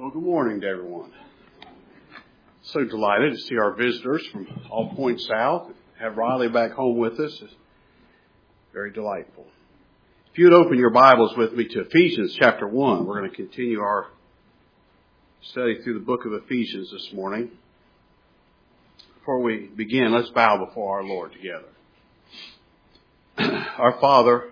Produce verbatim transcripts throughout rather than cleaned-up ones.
Well, good morning to everyone. So delighted to see our visitors from all points south. Have Riley back home with us. It's very delightful. If you would open your Bibles with me to Ephesians chapter one, we're going to continue our study through the book of Ephesians this morning. Before we begin, let's bow before our Lord together. Our Father,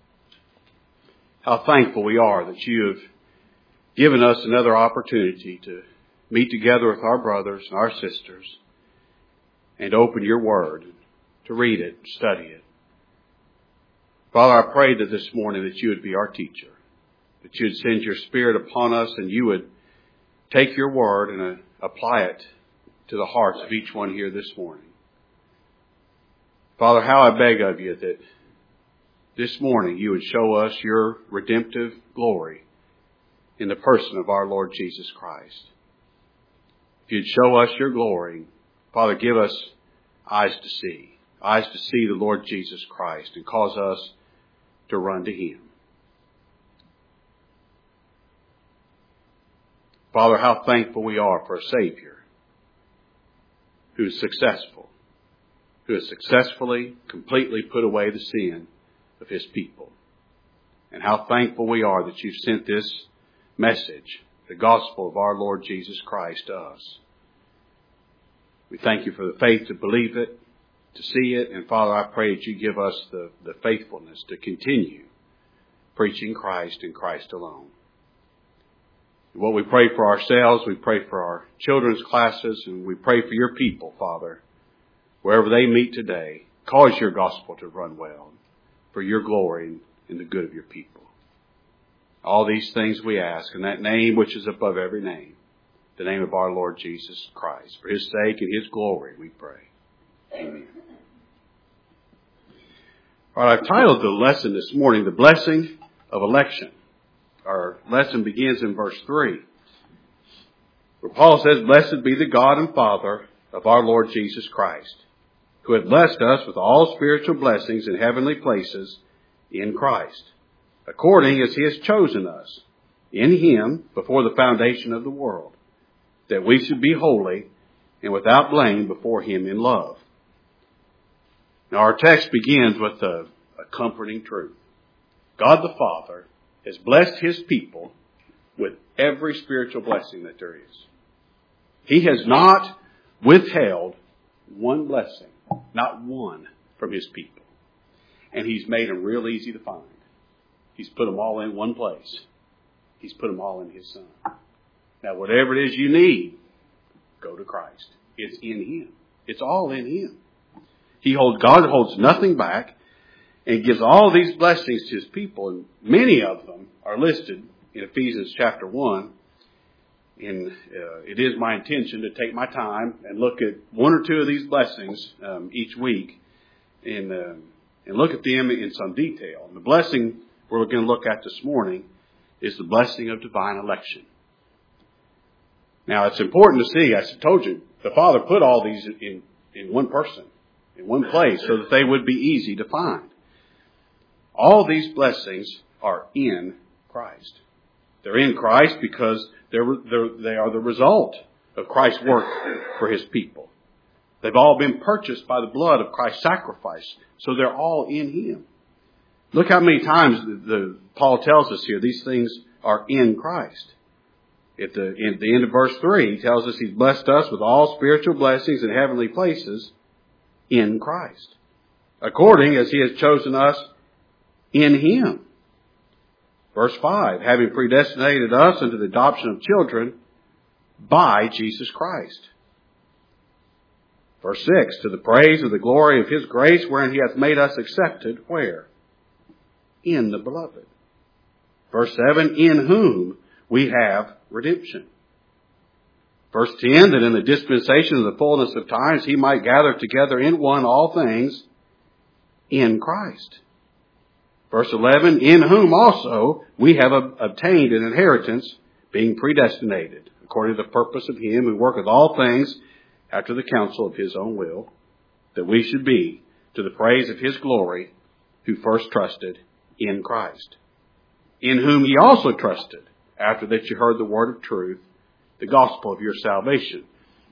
how thankful we are that you have given us another opportunity to meet together with our brothers and our sisters and open your word, to read it, study it. Father, I pray that this morning that you would be our teacher, that you would send your Spirit upon us and you would take your word and uh, apply it to the hearts of each one here this morning. Father, how I beg of you that this morning you would show us your redemptive glory in the person of our Lord Jesus Christ. If you'd show us your glory, Father, give us eyes to see, eyes to see the Lord Jesus Christ and cause us to run to him. Father, how thankful we are for a Savior who is successful, who has successfully, completely put away the sin of his people. And how thankful we are that you've sent this message, the gospel of our Lord Jesus Christ, to us. We thank you for the faith to believe it, to see it, and Father, I pray that you give us the, the faithfulness to continue preaching Christ and Christ alone. What we pray for ourselves, we pray for our children's classes, and we pray for your people, Father, wherever they meet today. Cause your gospel to run well for your glory and the good of your people. All these things we ask in that name which is above every name, the name of our Lord Jesus Christ. For his sake and his glory we pray. Amen. All right, I've titled the lesson this morning, The Blessing of Election. Our lesson begins in verse three, where Paul says, Blessed be the God and Father of our Lord Jesus Christ, who hath blessed us with all spiritual blessings in heavenly places in Christ, according as he has chosen us in him before the foundation of the world, that we should be holy and without blame before him in love. Now our text begins with a, a comforting truth. God the Father has blessed his people with every spiritual blessing that there is. He has not withheld one blessing, not one, from his people. And he's made them real easy to find. He's put them all in one place. He's put them all in his Son. Now, whatever it is you need, go to Christ. It's in him. It's all in him. He holds, God holds nothing back and gives all these blessings to his people. And many of them are listed in Ephesians chapter one. And uh, it is my intention to take my time and look at one or two of these blessings um, each week and, uh, and look at them in some detail. And the blessing we're going to look at this morning is the blessing of divine election. Now, it's important to see, I told you, the Father put all these in, in one person, in one place, so that they would be easy to find. All these blessings are in Christ. They're in Christ because they're, they're, they are the result of Christ's work for his people. They've all been purchased by the blood of Christ's sacrifice, so they're all in him. Look how many times the, the, Paul tells us here these things are in Christ. At the, at the end of verse three, he tells us he's blessed us with all spiritual blessings in heavenly places in Christ, according as he has chosen us in him. Verse five, having predestinated us unto the adoption of children by Jesus Christ. Verse six, to the praise of the glory of his grace, wherein he hath made us accepted, where? In the beloved. Verse seven, in whom we have redemption. Verse ten, that in the dispensation of the fullness of times he might gather together in one all things in Christ. Verse eleven, in whom also we have obtained an inheritance, being predestinated, according to the purpose of him who worketh all things after the counsel of his own will, that we should be to the praise of his glory, who first trusted in Christ, in whom ye also trusted, after that you heard the word of truth, the gospel of your salvation.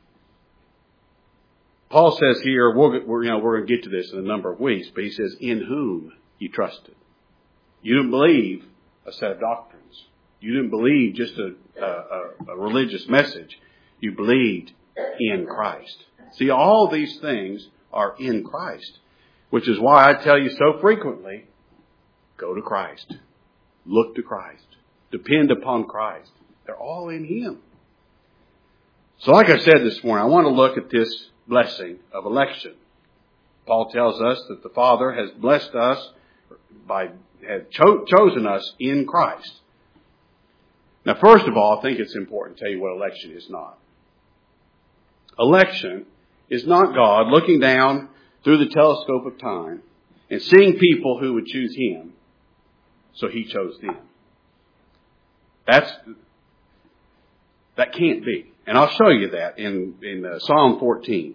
Paul says here, we're, we're, you know, we're going to get to this in a number of weeks, but he says, in whom you trusted. You didn't believe a set of doctrines. You didn't believe just a, a, a religious message. You believed in Christ. See, all these things are in Christ, which is why I tell you so frequently, go to Christ. Look to Christ. Depend upon Christ. They're all in Him. So like I said this morning, I want to look at this blessing of election. Paul tells us that the Father has blessed us by, has cho- chosen us in Christ. Now, first of all, I think it's important to tell you what election is not. Election is not God looking down through the telescope of time and seeing people who would choose Him, so He chose them. That's, that can't be. And I'll show you that in, in uh, Psalm fourteen.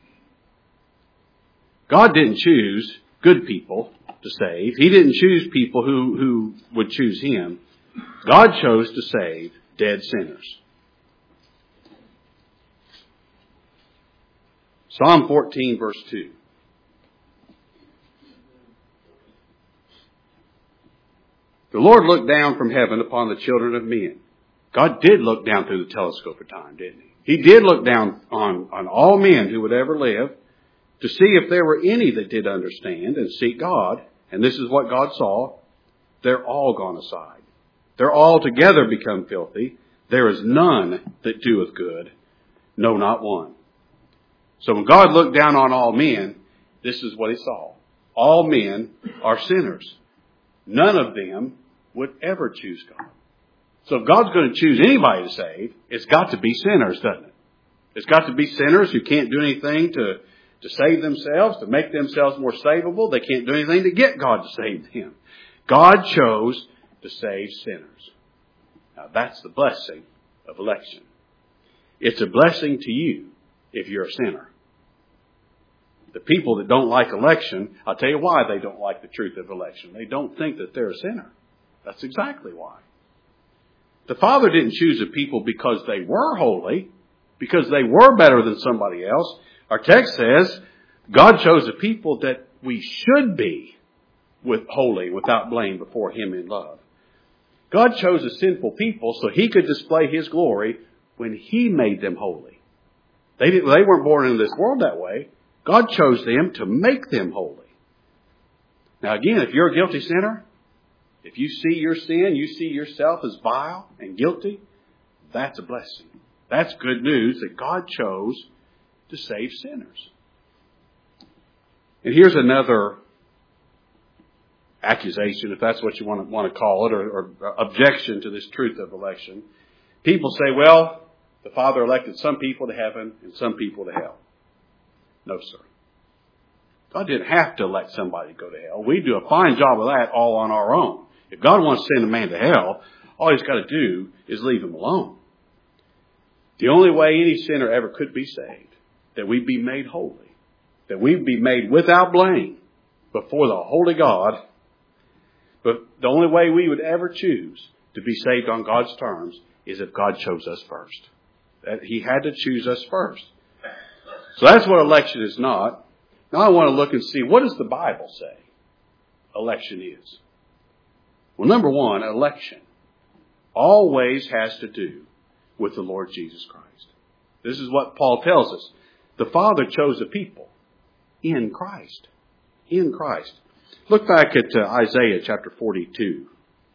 God didn't choose good people to save. He didn't choose people who, who would choose Him. God chose to save dead sinners. Psalm fourteen, verse two. The Lord looked down from heaven upon the children of men. God did look down through the telescope of time, didn't He? He did look down on, on all men who would ever live to see if there were any that did understand and seek God. And this is what God saw. They're all gone aside. They're all together become filthy. There is none that doeth good. No, not one. So when God looked down on all men, this is what He saw. All men are sinners. None of them would ever choose God. So if God's going to choose anybody to save, it's got to be sinners, doesn't it? It's got to be sinners who can't do anything to, to save themselves, to make themselves more savable. They can't do anything to get God to save them. God chose to save sinners. Now that's the blessing of election. It's a blessing to you if you're a sinner. The people that don't like election, I'll tell you why they don't like the truth of election. They don't think that they're a sinner. That's exactly why. The Father didn't choose a people because they were holy, because they were better than somebody else. Our text says God chose a people that we should be with holy, without blame before Him in love. God chose a sinful people so He could display His glory when He made them holy. They didn't, they weren't born into this world that way. God chose them to make them holy. Now again, if you're a guilty sinner, if you see your sin, you see yourself as vile and guilty, that's a blessing. That's good news that God chose to save sinners. And here's another accusation, if that's what you want to, want to call it, or, or objection to this truth of election. People say, well, the Father elected some people to heaven and some people to hell. No, sir. God didn't have to elect somebody to go to hell. We do a fine job of that all on our own. If God wants to send a man to hell, all He's got to do is leave him alone. The only way any sinner ever could be saved, that we'd be made holy, that we'd be made without blame before the holy God, but the only way we would ever choose to be saved on God's terms is if God chose us first. That He had to choose us first. So that's what election is not. Now I want to look and see, what does the Bible say election is? Well, number one, election always has to do with the Lord Jesus Christ. This is what Paul tells us. The Father chose a people in Christ. In Christ. Look back at uh, Isaiah chapter forty-two.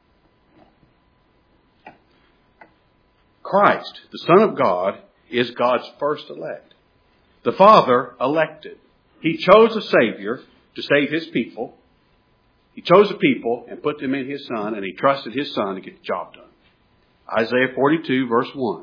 Christ, the Son of God, is God's first elect. The Father elected. He chose a Savior to save His people. He chose a people and put them in His Son, and He trusted His Son to get the job done. Isaiah forty-two, verse one.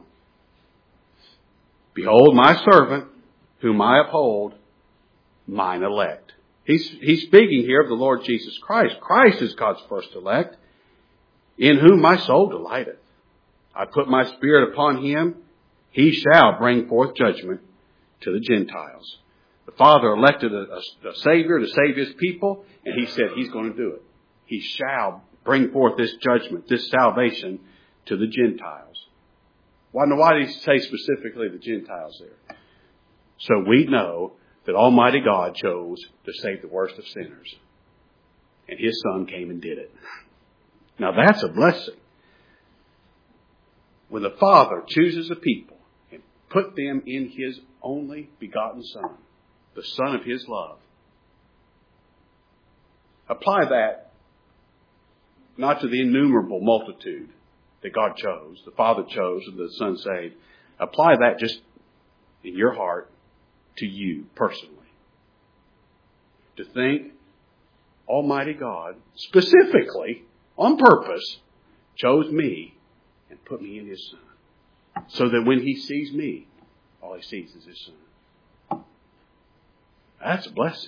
Behold my servant, whom I uphold, mine elect. He's, he's speaking here of the Lord Jesus Christ. Christ is God's first elect, in whom my soul delighteth. I put my spirit upon Him. He shall bring forth judgment to the Gentiles. The Father elected a, a, a Savior to save His people, and He said He's going to do it. He shall bring forth this judgment, this salvation to the Gentiles. Why, why did he say specifically the Gentiles there? So we know that Almighty God chose to save the worst of sinners. And His Son came and did it. Now that's a blessing. When the Father chooses a people and put them in His only begotten Son, the Son of His love, apply that not to the innumerable multitude that God chose, the Father chose, and the Son saved. Apply that just in your heart to you personally. To think Almighty God, specifically, on purpose, chose me and put me in His Son. So that when He sees me, all He sees is His Son. That's a blessing.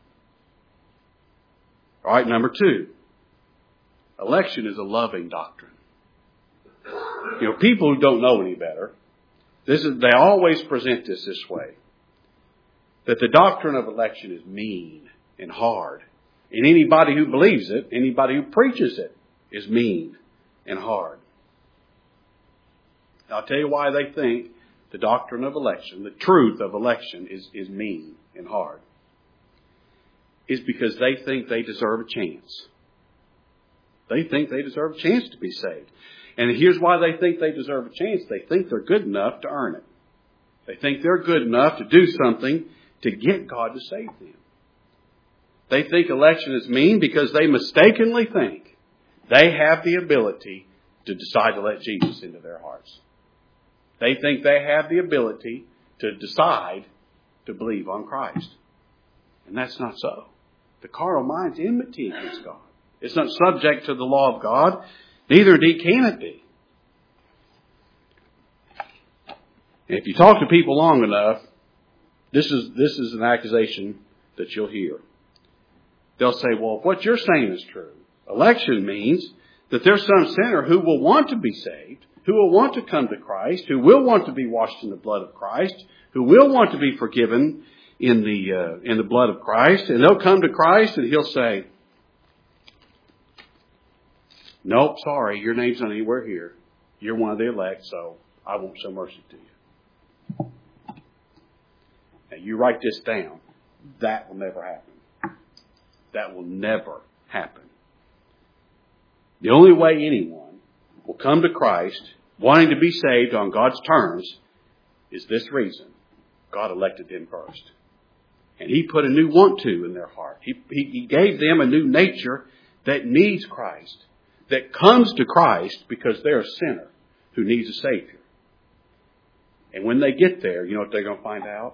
All right, number two. Election is a loving doctrine. You know, people who don't know any better, this is, they always present this this way. That the doctrine of election is mean and hard. And anybody who believes it, anybody who preaches it, is mean and hard. I'll tell you why they think the doctrine of election, the truth of election, is, is mean and hard. Is because they think they deserve a chance. They think they deserve a chance to be saved. And here's why they think they deserve a chance. They think they're good enough to earn it. They think they're good enough to do something to get God to save them. They think election is mean because they mistakenly think they have the ability to decide to let Jesus into their hearts. They think they have the ability to decide to believe on Christ. And that's not so. The carnal mind's enmity against God. It's not subject to the law of God. Neither indeed can it be. And if you talk to people long enough, this is, this is an accusation that you'll hear. They'll say, well, if what you're saying is true, election means that there's some sinner who will want to be saved, who will want to come to Christ, who will want to be washed in the blood of Christ, who will want to be forgiven in the uh, in the blood of Christ, and they'll come to Christ and He'll say, nope, sorry, your name's not anywhere here. You're one of the elect, so I won't show mercy to you. Now, you write this down. That will never happen. That will never happen. The only way anyone will come to Christ wanting to be saved on God's terms is this reason. God elected them first. And He put a new want to in their heart. He, he, he gave them a new nature that needs Christ, that comes to Christ because they're a sinner who needs a Savior. And when they get there, you know what they're going to find out?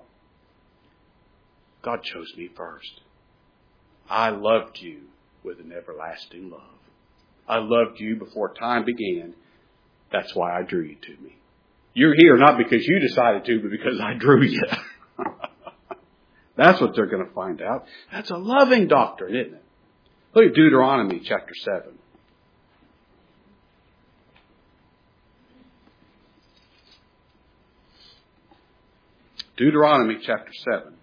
God chose me first. I loved you with an everlasting love. I loved you before time began. That's why I drew you to me. You're here not because you decided to, but because I drew you. That's what they're going to find out. That's a loving doctrine, isn't it? Look at Deuteronomy chapter seven. Deuteronomy chapter seven.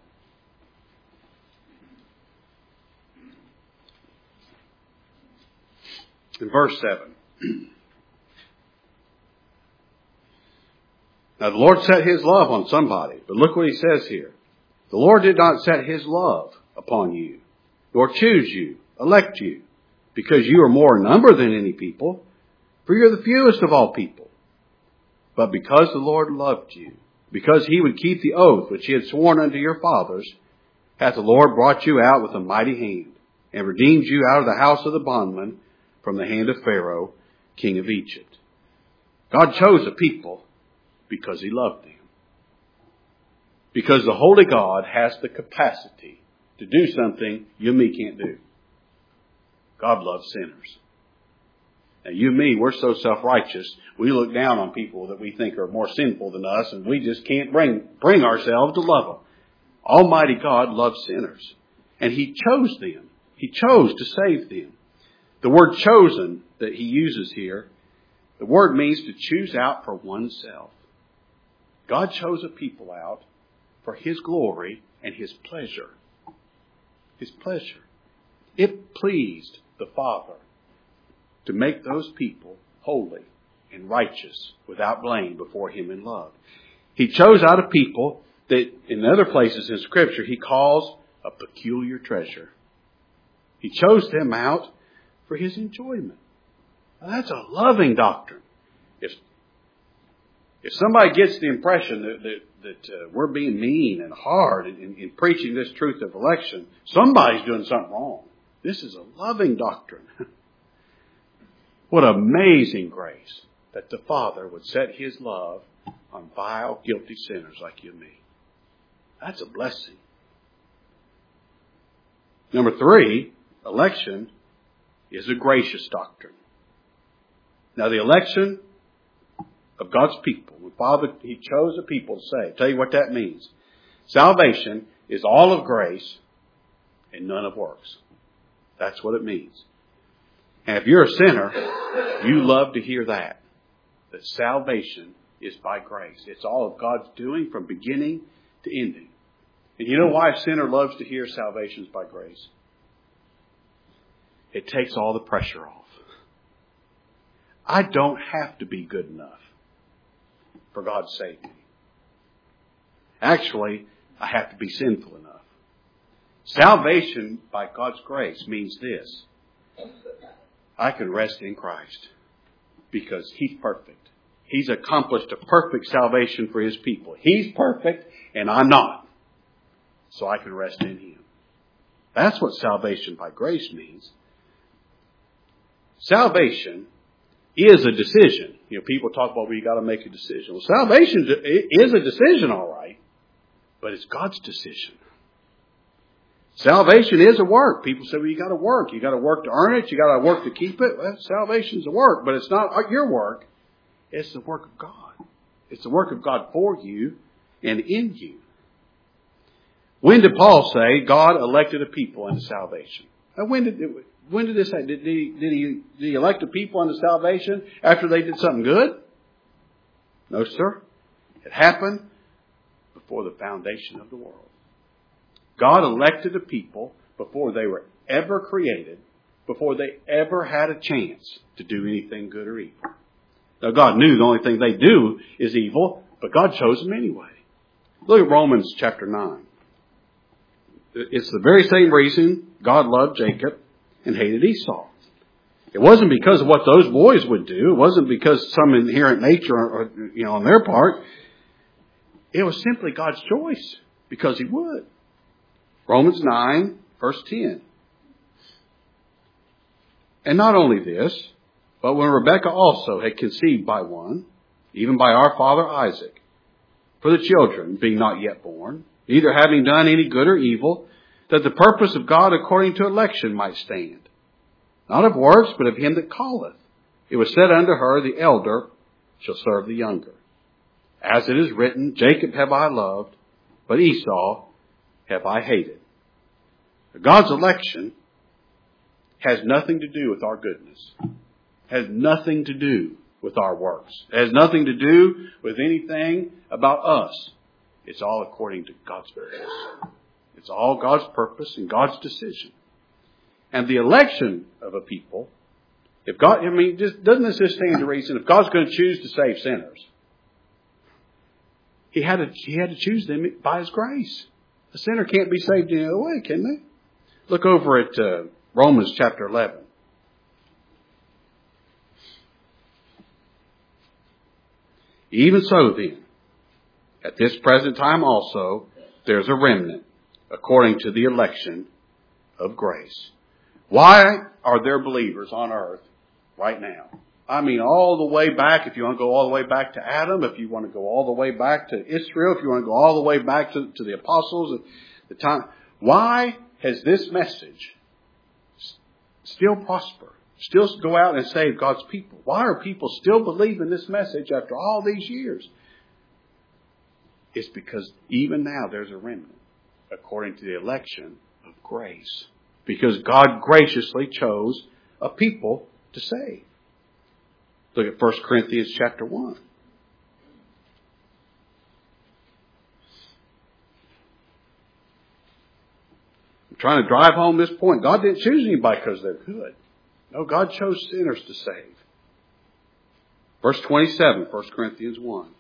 In verse seven. Now the Lord set His love on somebody, but look what He says here. The Lord did not set His love upon you, nor choose you, elect you, because you are more in number than any people, for you're the fewest of all people. But because the Lord loved you, because He would keep the oath which He had sworn unto your fathers, hath the Lord brought you out with a mighty hand, and redeemed you out of the house of the bondman, from the hand of Pharaoh, king of Egypt. God chose a people because He loved them. Because the Holy God has the capacity to do something you and me can't do. God loves sinners. Now you and me, we're so self-righteous, we look down on people that we think are more sinful than us, and we just can't bring, bring ourselves to love them. Almighty God loves sinners. And He chose them. He chose to save them. The word chosen that He uses here, the word means to choose out for oneself. God chose a people out for His glory and His pleasure. His pleasure. It pleased the Father to make those people holy and righteous, without blame before Him in love. He chose out a people that in other places in Scripture He calls a peculiar treasure. He chose them out for His enjoyment. Now, that's a loving doctrine. If if somebody gets the impression that, that, that uh, we're being mean and hard in, in, in preaching this truth of election, somebody's doing something wrong. This is a loving doctrine. What amazing grace that the Father would set His love on vile, guilty sinners like you and me. That's a blessing. Number three, election is a gracious doctrine. Now, the election of God's people, the Father, He chose a people to save. Tell you what that means. Salvation is all of grace and none of works. That's what it means. And if you're a sinner, you love to hear that. That salvation is by grace. It's all of God's doing from beginning to ending. And you know why a sinner loves to hear salvation is by grace? It takes all the pressure off. I don't have to be good enough for God to save me. Actually, I have to be sinful enough. Salvation by God's grace means this. I can rest in Christ because He's perfect. He's accomplished a perfect salvation for His people. He's perfect and I'm not. So I can rest in Him. That's what salvation by grace means. Salvation is a decision. You know, people talk about, well, you got to make a decision. Well, salvation is a decision, all right, but it's God's decision. Salvation is a work. People say, well, you got to work. You got to work to earn it. You got to work to keep it. Well, salvation's a work, but it's not your work. It's the work of God. It's the work of God for you and in you. When did Paul say God elected a people unto salvation? Now, when did it, when did this happen? Did he, did he did he elect a people unto salvation after they did something good? No, sir. It happened before the foundation of the world. God elected a people before they were ever created, before they ever had a chance to do anything good or evil. Now, God knew the only thing they do is evil, but God chose them anyway. Look at Romans chapter nine. It's the very same reason God loved Jacob and hated Esau. It wasn't because of what those boys would do. It wasn't because of some inherent nature, or, you know, on their part. It was simply God's choice because He would. Romans nine, verse ten. And not only this, but when Rebekah also had conceived by one, even by our father Isaac, for the children being not yet born, neither having done any good or evil, that the purpose of God according to election might stand. Not of works, but of Him that calleth. It was said unto her, the elder shall serve the younger. As it is written, Jacob have I loved, but Esau have I hated. God's election has nothing to do with our goodness. Has nothing to do with our works. It has nothing to do with anything about us. It's all according to God's purpose. It's all God's purpose and God's decision. And the election of a people, if God, I mean, just, doesn't this just stand to reason? If God's going to choose to save sinners, He had to, He had to choose them by His grace. A sinner can't be saved any other way, can they? Look over at uh, Romans chapter eleven. Even so then, at this present time also, there's a remnant according to the election of grace. Why are there believers on earth right now? I mean, all the way back, if you want to go all the way back to Adam, if you want to go all the way back to Israel, if you want to go all the way back to, to the apostles, the time. Why has this message still prosper? Still go out and save God's people? Why are people still believing this message after all these years? It's because even now there's a remnant according to the election of grace. Because God graciously chose a people to save. Look at First Corinthians chapter one. I'm trying to drive home this point. God didn't choose anybody because they're good. No, God chose sinners to save. Verse twenty-seven, First Corinthians one.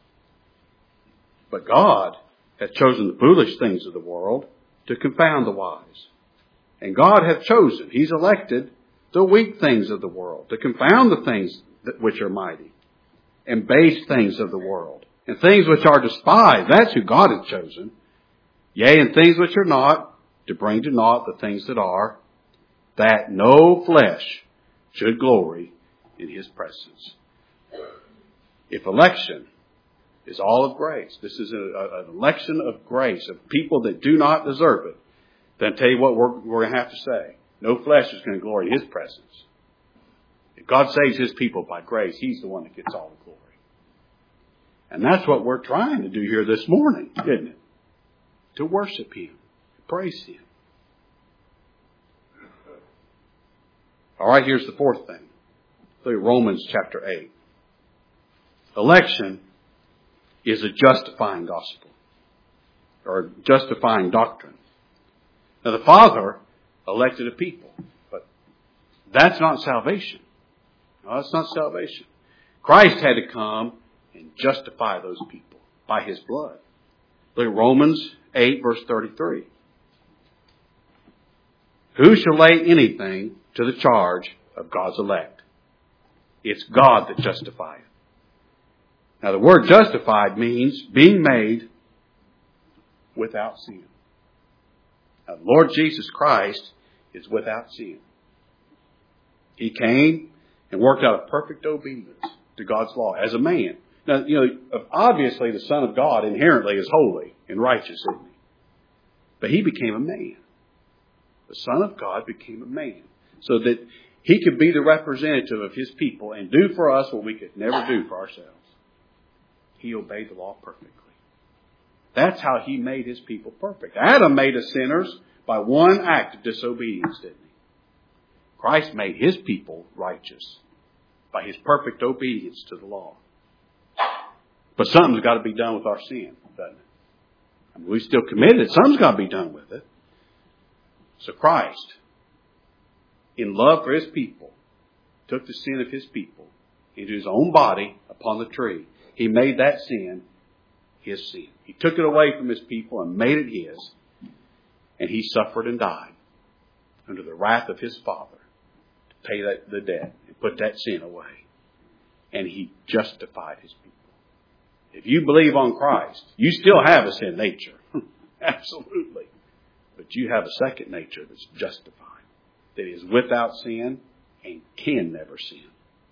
But God hath chosen the foolish things of the world to confound the wise. And God hath chosen, He's elected, the weak things of the world to confound the things that, which are mighty, and base things of the world, and things which are despised. That's who God hath chosen. Yea, and things which are not, to bring to naught the things that are, that no flesh should glory in His presence. If election is all of grace, this is a, a, an election of grace, of people that do not deserve it, then I tell you what we're, we're going to have to say. No flesh is going to glory in His presence. If God saves His people by grace, He's the one that gets all the glory. And that's what we're trying to do here this morning, isn't it? To worship Him, praise Him. All right, here's the fourth thing. Look at Romans chapter eight. Election is a justifying gospel, or justifying doctrine. Now the Father elected a people, but that's not salvation. No, that's not salvation. Christ had to come and justify those people by His blood. Look at Romans eight, verse thirty-three. Who shall lay anything to the charge of God's elect? It's God that justifieth. Now the word justified means being made without sin. Now the Lord Jesus Christ is without sin. He came and worked out a perfect obedience to God's law as a man. Now, you know, obviously the Son of God inherently is holy and righteous, isn't He? But He became a man. The Son of God became a man so that He could be the representative of His people and do for us what we could never do for ourselves. He obeyed the law perfectly. That's how He made His people perfect. Adam made us sinners by one act of disobedience, didn't he? Christ made His people righteous by His perfect obedience to the law. But something's got to be done with our sin, doesn't it? I mean, we still committed it. Something's got to be done with it. So Christ, in love for His people, took the sin of His people into His own body upon the tree. He made that sin His sin. He took it away from His people and made it His. And He suffered and died under the wrath of His Father to pay that, the debt and put that sin away. And He justified His people. If you believe on Christ, you still have a sin nature. Absolutely. But you have a second nature that's justified, that is without sin and can never sin.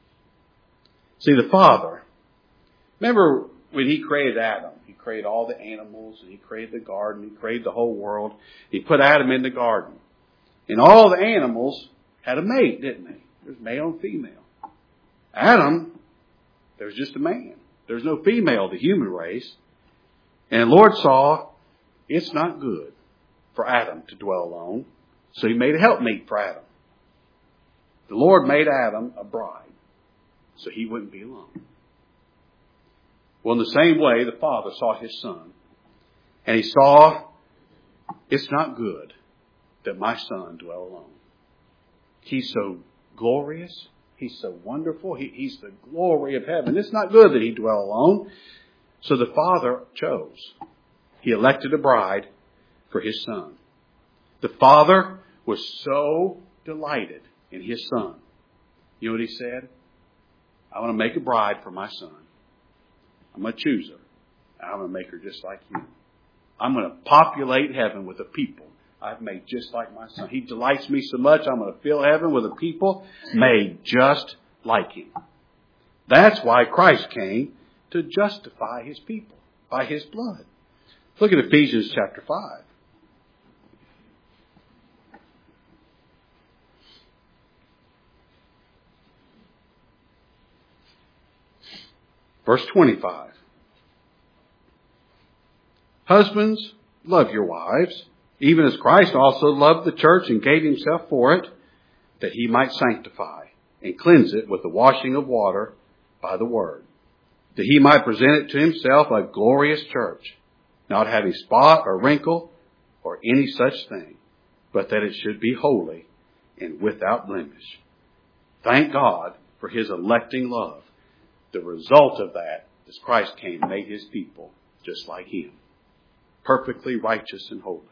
See, the Father, remember when He created Adam, He created all the animals, and He created the garden, He created the whole world. He put Adam in the garden. And all the animals had a mate, didn't they? There's male and female. Adam, there was just a man. There's no female of the human race. And the Lord saw it's not good for Adam to dwell alone. So He made a helpmeet for Adam. The Lord made Adam a bride so he wouldn't be alone. Well, in the same way, the Father saw His Son. And He saw it's not good that my Son dwell alone. He's so glorious. He's so wonderful. He, he's the glory of heaven. It's not good that He dwell alone. So the Father chose. He elected a bride for His Son. The Father was so delighted in His Son. You know what He said? I want to make a bride for my Son. I'm going to choose her. I'm going to make her just like you. I'm going to populate heaven with a people I've made just like my Son. He delights me so much, I'm going to fill heaven with a people made just like Him. That's why Christ came, to justify His people by His blood. Look at Ephesians chapter five. Verse twenty-five. Husbands, love your wives, even as Christ also loved the church and gave Himself for it, that He might sanctify and cleanse it with the washing of water by the word, that He might present it to Himself a glorious church, not having spot or wrinkle or any such thing, but that it should be holy and without blemish. Thank God for His electing love. The result of that is Christ came and made his people just like him. Perfectly righteous and holy.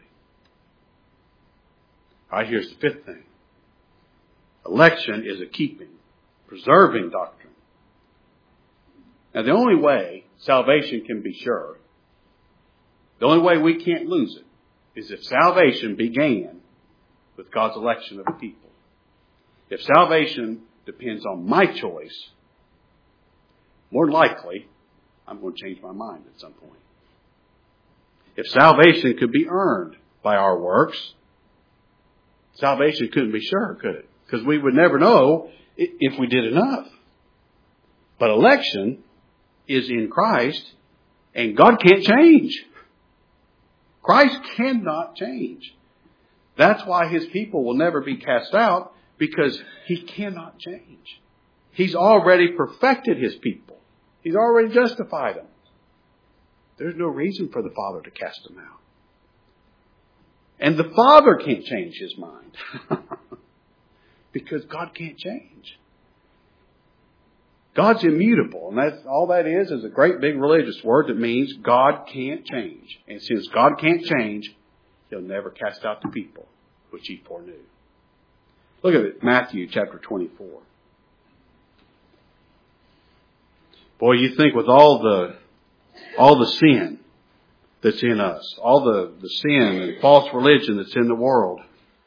All right, here's the fifth thing. Election is a keeping, preserving doctrine. Now, the only way salvation can be sure, the only way we can't lose it, is if salvation began with God's election of the people. If salvation depends on my choice, more likely, I'm going to change my mind at some point. If salvation could be earned by our works, salvation couldn't be sure, could it? Because we would never know if we did enough. But election is in Christ, and God can't change. Christ cannot change. That's why his people will never be cast out, because he cannot change. He's already perfected his people. He's already justified them. There's no reason for the Father to cast them out. And the Father can't change his mind. Because God can't change. God's immutable. And that's all that is, is a great big religious word that means God can't change. And since God can't change, he'll never cast out the people, which he foreknew. Look at it, Matthew chapter twenty-four. Boy, you think with all the all the sin that's in us, all the, the sin and false religion that's in the world,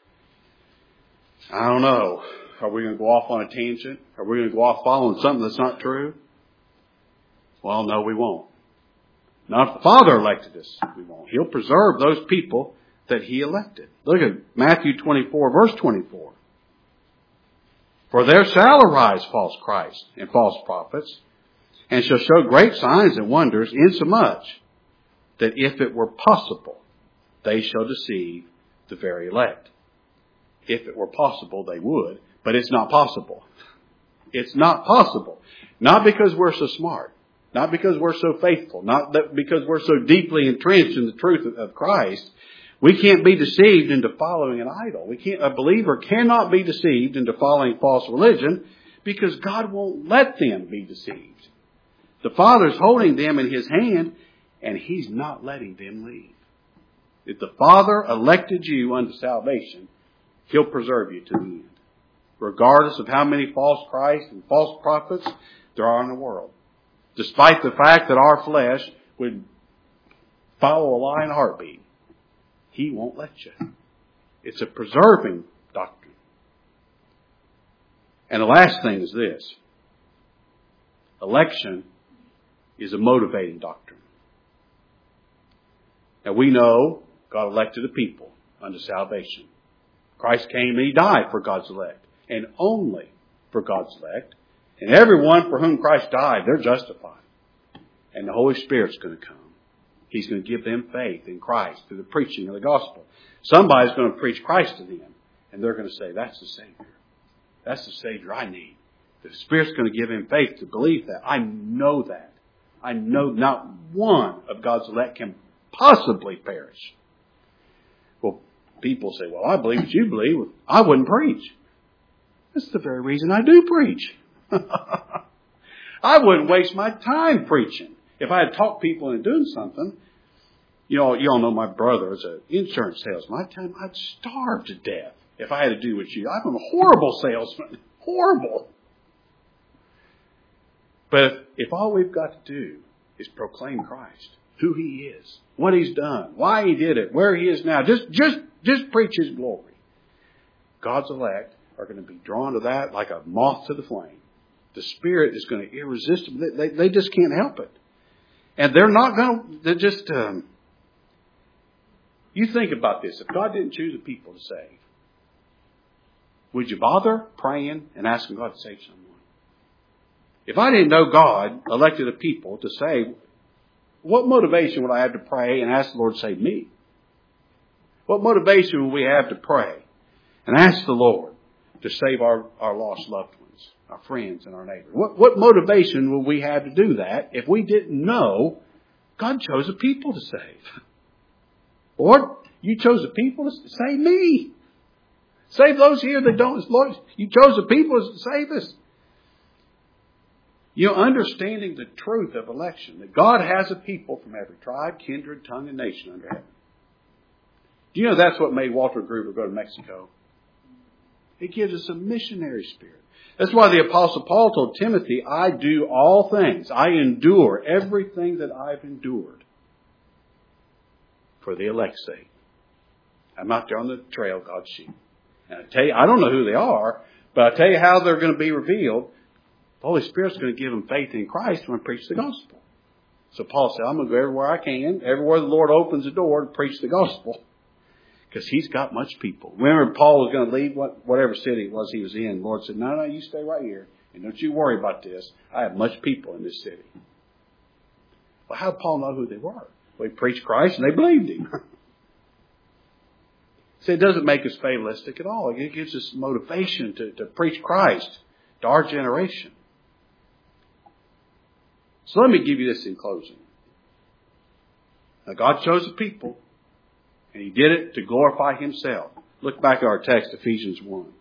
I don't know. Are we going to go off on a tangent? Are we going to go off following something that's not true? Well, no, we won't. Not if the Father elected us, we won't. He'll preserve those people that he elected. Look at Matthew twenty-four, verse twenty-four. For there shall arise false Christs and false prophets, and shall show great signs and wonders, insomuch that if it were possible, they shall deceive the very elect. If it were possible, they would, but it's not possible. It's not possible. Not because we're so smart, not because we're so faithful, not that because we're so deeply entrenched in the truth of, of Christ. We can't be deceived into following an idol. We can't, a believer cannot be deceived into following false religion because God won't let them be deceived. The Father's holding them in his hand and he's not letting them leave. If the Father elected you unto salvation, he'll preserve you to the end. Regardless of how many false Christs and false prophets there are in the world. Despite the fact that our flesh would follow a lie in a heartbeat. He won't let you. It's a preserving doctrine. And the last thing is this. Election is a motivating doctrine. Now we know God elected a people unto salvation. Christ came and he died for God's elect. And only for God's elect. And everyone for whom Christ died, they're justified. And the Holy Spirit's going to come. He's going to give them faith in Christ through the preaching of the gospel. Somebody's going to preach Christ to them. And they're going to say, that's the Savior. That's the Savior I need. The Spirit's going to give him faith to believe that. I know that. I know not one of God's elect can possibly perish. Well, people say, well, I believe what you believe. I wouldn't preach. That's the very reason I do preach. I wouldn't waste my time preaching. If I had talked people into doing something, you know, you all know my brother is an insurance salesman. I tell him I'd starve to death if I had to do what you do. I'm a horrible salesman. Horrible. But if, if all we've got to do is proclaim Christ, who he is, what he's done, why he did it, where he is now, just, just, just preach his glory. God's elect are going to be drawn to that like a moth to the flame. The Spirit is going to irresistibly, they, they just can't help it. And they're not going to, they're just, um, you think about this. If God didn't choose a people to save, would you bother praying and asking God to save someone? If I didn't know God elected a people to save, what motivation would I have to pray and ask the Lord to save me? What motivation would we have to pray and ask the Lord to save our, our lost loved ones, our friends and our neighbors? What, what motivation would we have to do that if we didn't know God chose a people to save? Lord, you chose a people to save me. Save those here that don't. Lord, you chose a people to save us. You know, understanding the truth of election, that God has a people from every tribe, kindred, tongue, and nation under heaven. Do you know that's what made Walter Gruber go to Mexico? It gives us a missionary spirit. That's why the Apostle Paul told Timothy, I do all things. I endure everything that I've endured for the elect's sake. I'm out there on the trail of God's sheep. And I tell you, I don't know who they are, but I tell you how they're going to be revealed. The Holy Spirit's going to give them faith in Christ when I preach the gospel. So Paul said, I'm going to go everywhere I can, everywhere the Lord opens the door to preach the gospel. Because he's got much people. Remember, Paul was going to leave what, whatever city it was he was in. The Lord said, no, no, you stay right here. And don't you worry about this. I have much people in this city. Well, how did Paul know who they were? Well, he preached Christ and they believed him. So it doesn't make us fatalistic at all. It gives us motivation to, to preach Christ to our generation. So let me give you this in closing. Now, God chose a people, and He did it to glorify Himself. Look back at our text, Ephesians one.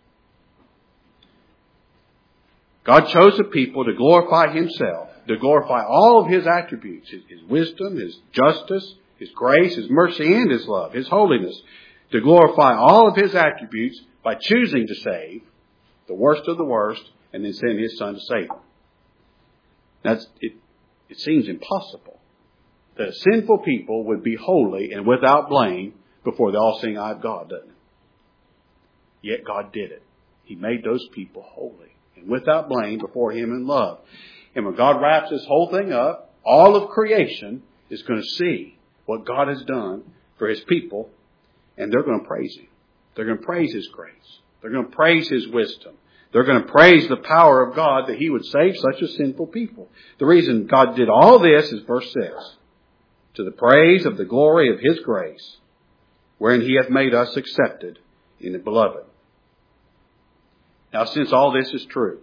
God chose a people to glorify Himself, to glorify all of His attributes, His, His wisdom, His justice, His grace, His mercy, and His love, His holiness, to glorify all of His attributes by choosing to save the worst of the worst and then send His Son to save them. That's, it, it seems impossible that a sinful people would be holy and without blame before the all-seeing eye of God, doesn't it? Yet God did it. He made those people holy and without blame before Him in love. And when God wraps this whole thing up, all of creation is going to see what God has done for His people, and they're going to praise Him. They're going to praise His grace. They're going to praise His wisdom. They're going to praise the power of God that He would save such a sinful people. The reason God did all this is verse six. To the praise of the glory of His grace, wherein He hath made us accepted in the Beloved. Now, since all this is true,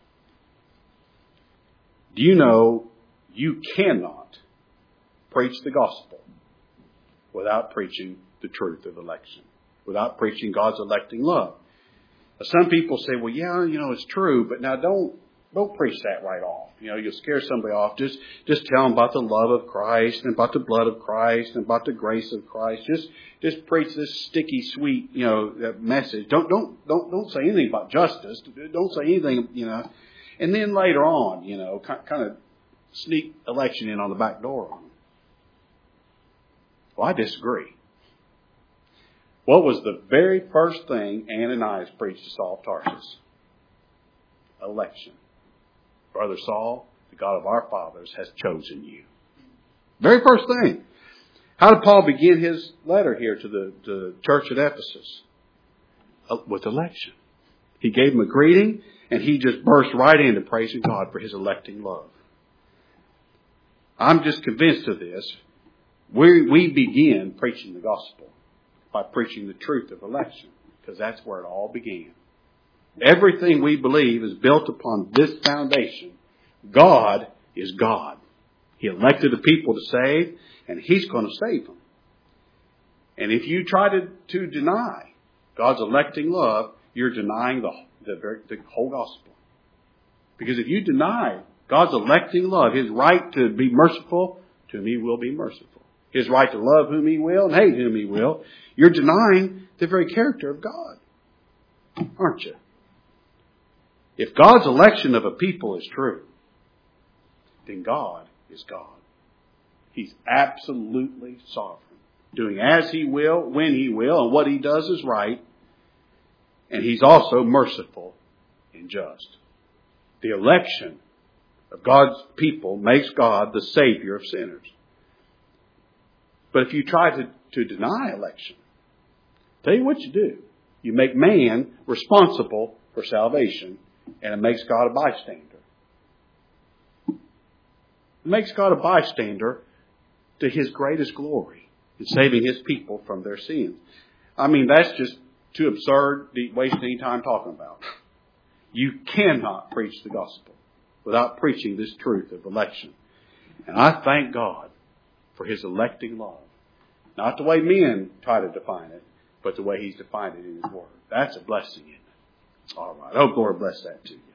do you know you cannot preach the gospel without preaching the truth of election, without preaching God's electing love? Now, some people say, well, yeah, you know, it's true, but now don't don't preach that right off. You know, you'll scare somebody off. Just just tell them about the love of Christ and about the blood of Christ and about the grace of Christ. Just just preach this sticky, sweet, you know, message. Don't don't don't don't say anything about justice. Don't say anything, you know. And then later on, you know, kind of sneak election in on the back door on them. Well, I disagree. What was the very first thing Ananias preached to Saul of Tarsus? Election. Brother Saul, the God of our fathers has chosen you. Very first thing. How did Paul begin his letter here to the, to the church at Ephesus? Uh, with election. He gave them a greeting, and he just burst right into praising God for His electing love. I'm just convinced of this. We, we begin preaching the gospel by preaching the truth of election, because that's where it all began. Everything we believe is built upon this foundation. God is God. He elected a people to save, and He's going to save them. And if you try to, to deny God's electing love, you're denying the, the, the whole gospel. Because if you deny God's electing love, His right to be merciful, to whom He will be merciful. His right to love whom He will and hate whom He will. You're denying the very character of God, aren't you? If God's election of a people is true, then God is God. He's absolutely sovereign, doing as He will, when He will, and what He does is right. And He's also merciful and just. The election of God's people makes God the Savior of sinners. But if you try to, to deny election, tell you what you do. You make man responsible for salvation, and it makes God a bystander. It makes God a bystander to His greatest glory in saving His people from their sins. I mean, that's just too absurd to waste any time talking about. You cannot preach the gospel without preaching this truth of election. And I thank God for His electing love. Not the way men try to define it, but the way He's defined it in His Word. That's a blessing, isn't it? All right. I hope the Lord bless that to you.